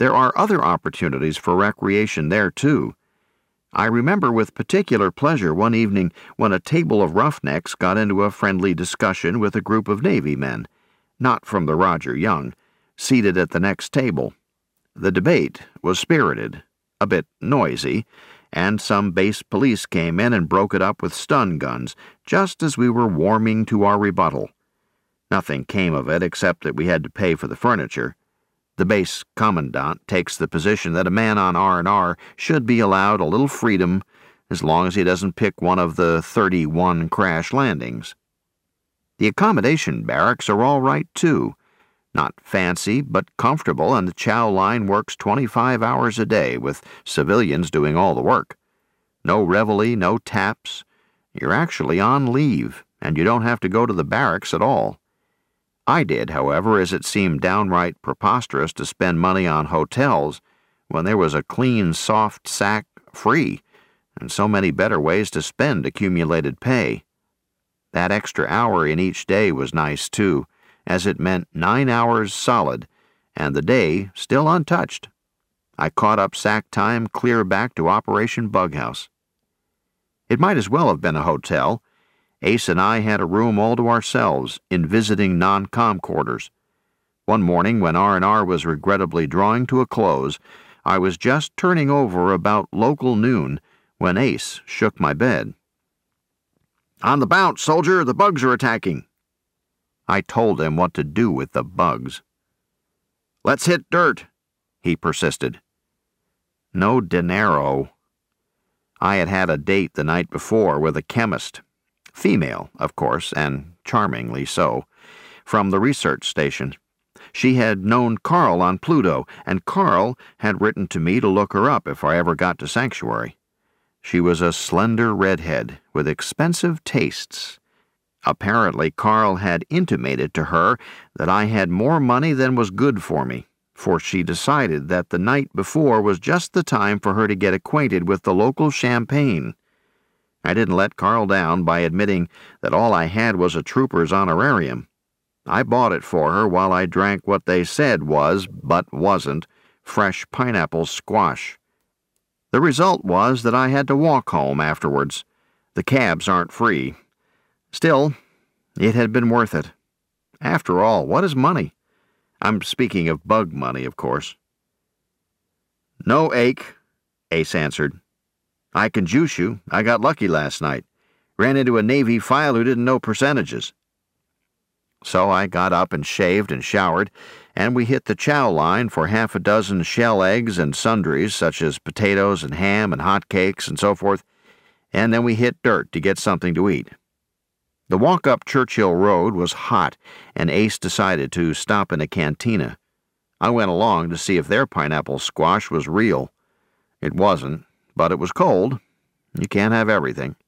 there are other opportunities for recreation there, too. I remember with particular pleasure one evening when a table of roughnecks got into a friendly discussion with a group of Navy men, not from the Roger Young, seated at the next table. The debate was spirited, a bit noisy, and some base police came in and broke it up with stun guns, just as we were warming to our rebuttal. Nothing came of it except that we had to pay for the furniture. The base commandant takes the position that a man on R&R should be allowed a little freedom as long as he doesn't pick one of the 31 crash landings. The accommodation barracks are all right, too. Not fancy, but comfortable, and the chow line works 25 hours a day, with civilians doing all the work. No reveille, no taps. You're actually on leave, and you don't have to go to the barracks at all. I did, however, as it seemed downright preposterous to spend money on hotels when there was a clean, soft sack free, and so many better ways to spend accumulated pay. That extra hour in each day was nice, too, as it meant 9 hours solid, and the day still untouched. I caught up sack time clear back to Operation Bughouse. It might as well have been a hotel. Ace and I had a room all to ourselves in visiting non-com quarters. One morning, when R&R was regrettably drawing to a close, I was just turning over about local noon when Ace shook my bed. "On the bounce, soldier! The bugs are attacking!" I told him what to do with the bugs. "Let's hit dirt," he persisted. No dinero. I had had a date the night before with a chemist. Female, of course, and charmingly so, from the research station. She had known Carl on Pluto, and Carl had written to me to look her up if I ever got to Sanctuary. She was a slender redhead with expensive tastes. Apparently, Carl had intimated to her that I had more money than was good for me, for she decided that the night before was just the time for her to get acquainted with the local champagne. I didn't let Carl down by admitting that all I had was a trooper's honorarium. I bought it for her while I drank what they said was, but wasn't, fresh pineapple squash. The result was that I had to walk home afterwards. The cabs aren't free. Still, it had been worth it. After all, what is money? I'm speaking of bug money, of course. "No ache," Ace answered. "I can juice you. I got lucky last night. Ran into a Navy file who didn't know percentages." So I got up and shaved and showered, and we hit the chow line for half a dozen shell eggs and sundries such as potatoes and ham and hot cakes and so forth, and then we hit dirt to get something to eat. The walk up Churchill Road was hot, and Ace decided to stop in a cantina. I went along to see if their pineapple squash was real. It wasn't, but it was cold. You can't have everything.